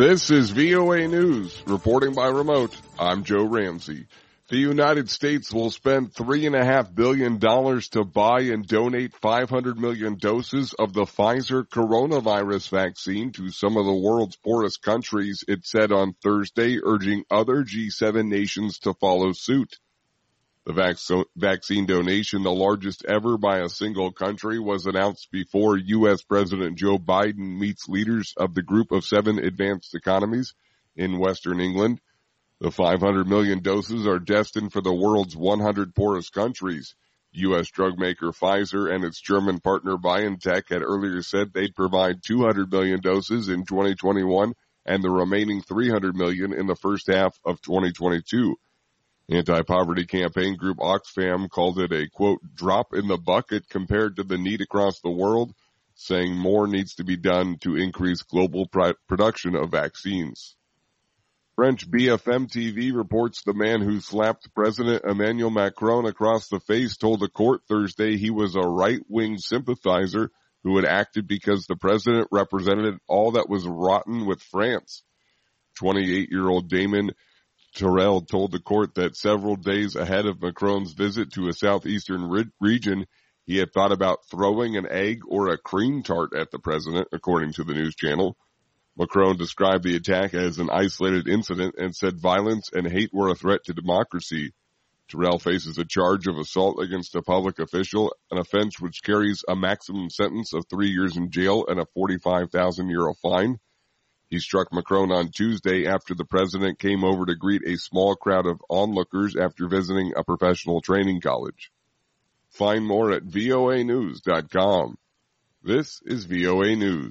This is VOA News, reporting by remote. I'm Joe Ramsey. The United States will spend $3.5 billion to buy and donate 500 million doses of the Pfizer coronavirus vaccine to some of the world's poorest countries, it said on Thursday, urging other G7 nations to follow suit. The vaccine donation, the largest ever by a single country, was announced before U.S. President Joe Biden meets leaders of the Group of 7 advanced economies in Western England. The 500 million doses are destined for the world's 100 poorest countries. U.S. drug maker Pfizer and its German partner BioNTech had earlier said they'd provide 200 million doses in 2021 and the remaining 300 million in the first half of 2022. Anti-poverty campaign group Oxfam called it a, quote, drop in the bucket compared to the need across the world, saying more needs to be done to increase global production of vaccines. French BFM TV reports the man who slapped President Emmanuel Macron across the face told a court Thursday he was a right-wing sympathizer who had acted because the president represented all that was rotten with France. 28-year-old Damon Terrell told the court that several days ahead of Macron's visit to a southeastern region, he had thought about throwing an egg or a cream tart at the president, according to the news channel. Macron described the attack as an isolated incident and said violence and hate were a threat to democracy. Terrell faces a charge of assault against a public official, an offense which carries a maximum sentence of 3 years in jail and a 45,000 euro fine. He struck Macron on Tuesday after the president came over to greet a small crowd of onlookers after visiting a professional training college. Find more at voanews.com. This is VOA News.